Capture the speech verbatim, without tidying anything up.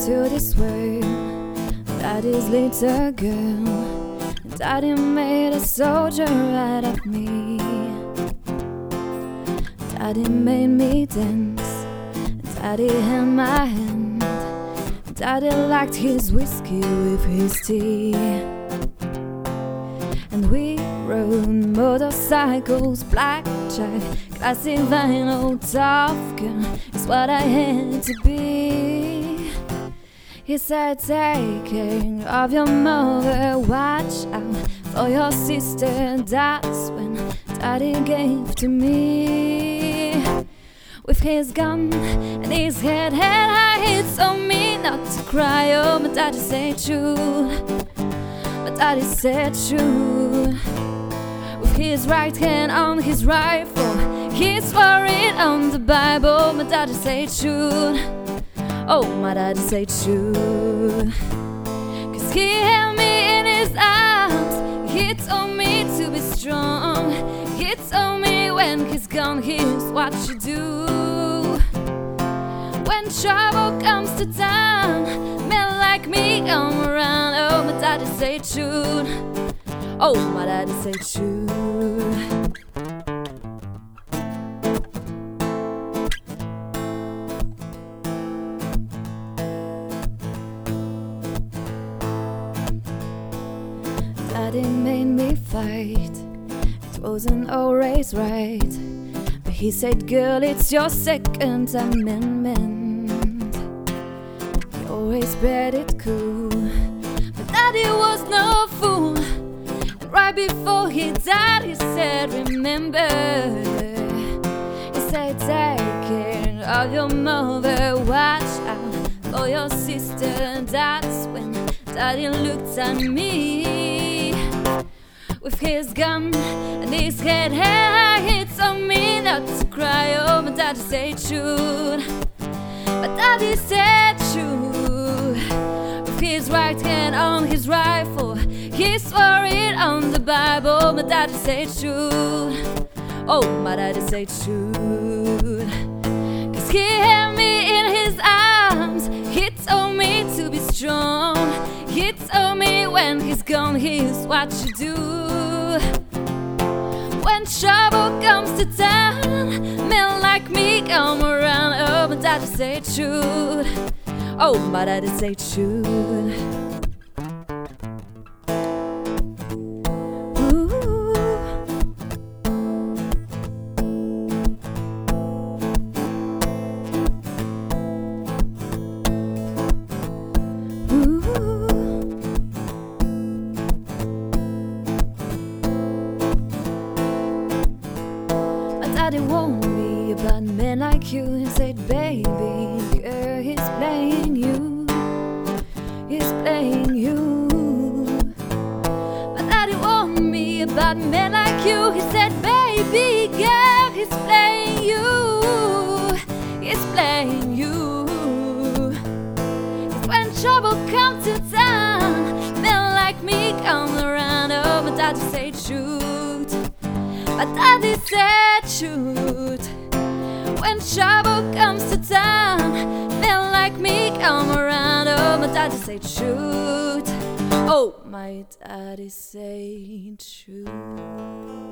to this world, Daddy's little girl. Daddy made a soldier out of me. Daddy made me dance. Daddy held my hand. Daddy liked his whiskey with his tea. And we rode motorcycles, blackjack, classic vinyl, tough gun is what I had to be. He said, take care of your mother, watch out for your sister. That's when Daddy gave to me. With his gun and his head held high, he told me not to cry. Oh, my Daddy said shoot. My Daddy said shoot. With his right hand on his rifle, he swore it on the Bible. My Daddy said shoot. Oh, my Daddy said shoot. Cause he held me in his arms. He told me to be strong. He told me when he's gone, here's what you do. When trouble comes to town, men like me come around. Oh, my Daddy said shoot. Oh, my Daddy said shoot. Daddy made me fight. It wasn't always right, but he said, girl, it's your Second Amendment. He always played it cool, but Daddy was no fool. And right before he died, he said, remember. He said, take care of your mother, watch out for your sister. That's when Daddy looked at me. With his gun and his head high, he told me not to cry. Oh, my Daddy said shoot. My Daddy said shoot. With his right hand on his rifle, he swore it on the Bible. My Daddy said shoot. Oh, my Daddy said shoot. Cause he held me in his arms. He told me to be strong. He told me when he's gone, here's what you do. When trouble comes to town, men like me come around. Oh, my Daddy said shoot. Oh, my Daddy said shoot. Daddy warned me about men like you. He said, baby, girl, he's playing you. He's playing you. My daddy warned me about men like you. He said, baby, girl, he's playing you. He's playing you. Cause when trouble comes to town, men like me come around. Oh, my daddy said shoot. My daddy said shoot. When trouble comes to town, men like me come around. Oh, my daddy said shoot. Oh, my daddy said shoot.